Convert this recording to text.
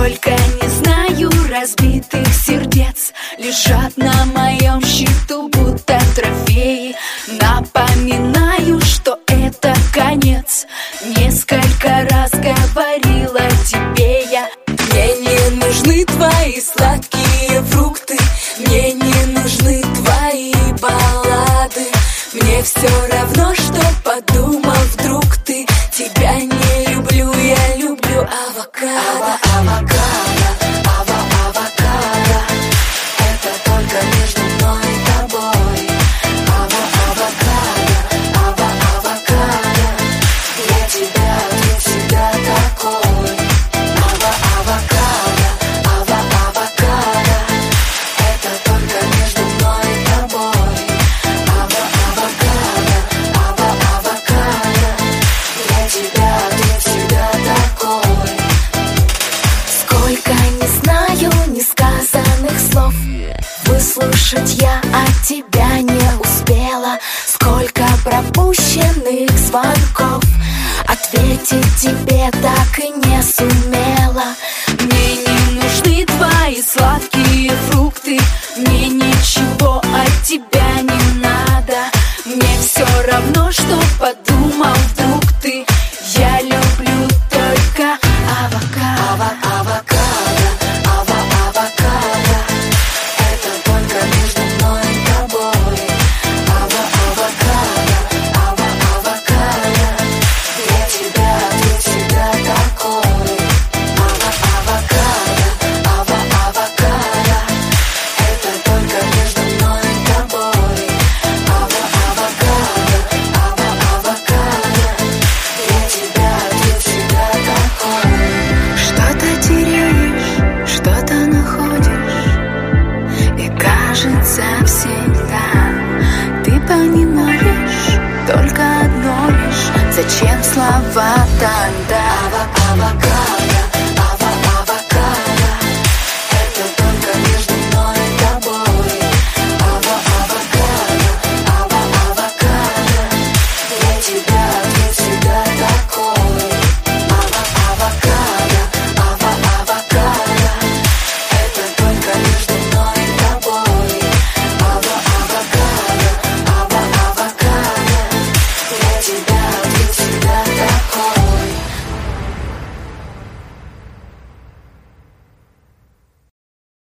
Сколько, не знаю, разбитых сердец лежат на моем счету, будто трофеи. Напоминаю, что это конец. Несколько раз говорила тебе я: мне не нужны твои сладкие фрукты, мне не нужны твои баллады. Мне все равно, что подумал вдруг ты. Тебя не люблю, я люблю авокадо. Авокадо, авокадо, это только между мной и тобой. Авокадо, авокадо, я всегда такой. Авокадо, авокадо, это только между мной и тобой. Авокадо, я всегда такой. Сколько, не знаю, несказанных слов выслушать я от тебя не успела. Сколько пропущенных звонков ответить тебе так и не сумела. Мне не нужны твои сладкие фрукты, мне ничего от тебя не надо. Мне все равно, что подумал вдруг ты. Я люблю только авокадо. Авокадо, авокадо, это только между мной и тобой. Авокадо, авокадо, я всегда такой. Авокадо, это только между мной и тобой. Авокадо, я всегда такой. Что-то теряешь, что-то находишь, и кажется всегда ты понимаешь только одно лишь: зачем слова